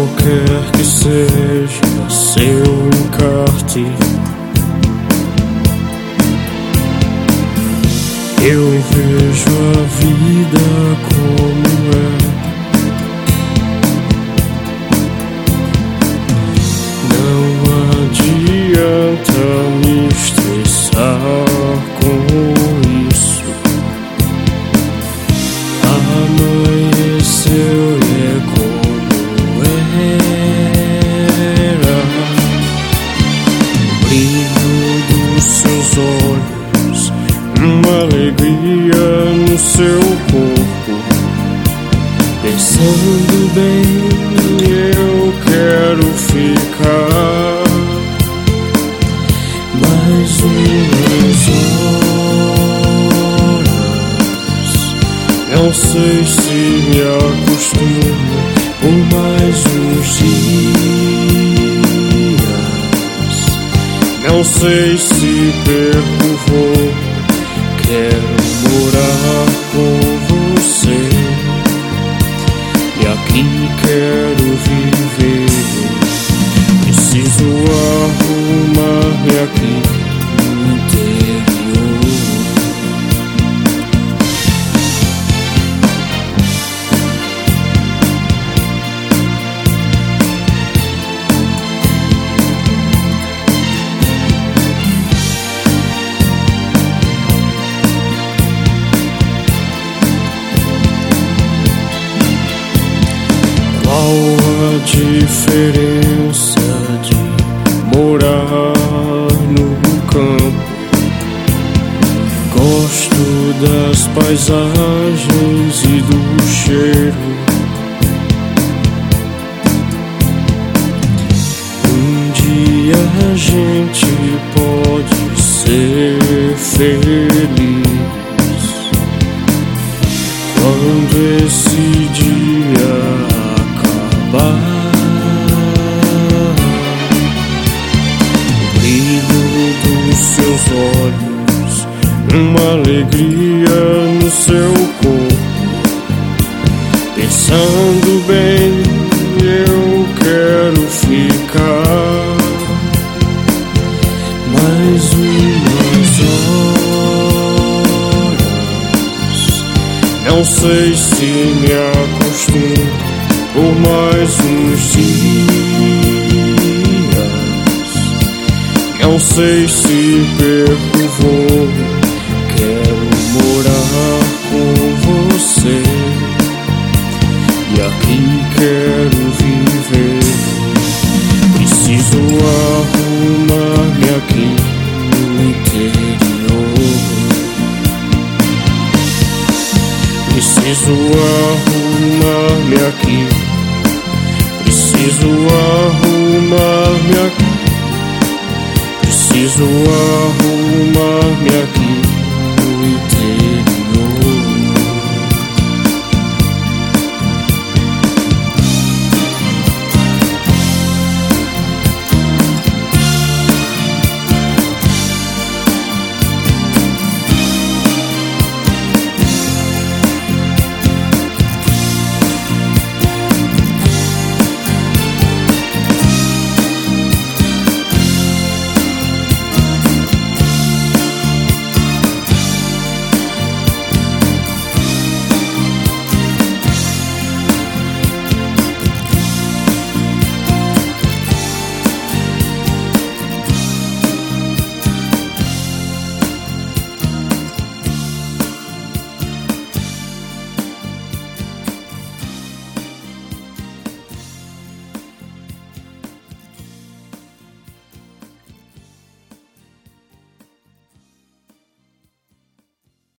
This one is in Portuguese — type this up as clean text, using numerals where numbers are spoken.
qualquer que seja seu encarte, eu vejo a vida como é. Não adianta me estressar com isso. Amanheceu e é como era. O brilho dos seus olhos, uma alegria no seu corpo. Pensando bem, eu quero ficar mais umas horas. Não sei se me acostumo por mais uns dias. Não sei se perco o voo. Quero morar com você e aqui quero viver. Preciso arrumar-me aqui no interior. Qual a diferença de morar no campo? Gosto das paisagens e do cheiro. Um dia a gente pode ser feliz quando esse dia o brilho dos seus olhos, uma alegria no seu corpo. Pensando bem, eu quero ficar mais umas horas. Não sei se me acostumo por mais uns dias. Não sei se perco o voo. Quero morar com você e aqui quero viver. Preciso arrumar-me aqui no interior. Preciso arrumar-me aqui. Preciso arrumar-me aqui. Preciso arrumar-me aqui.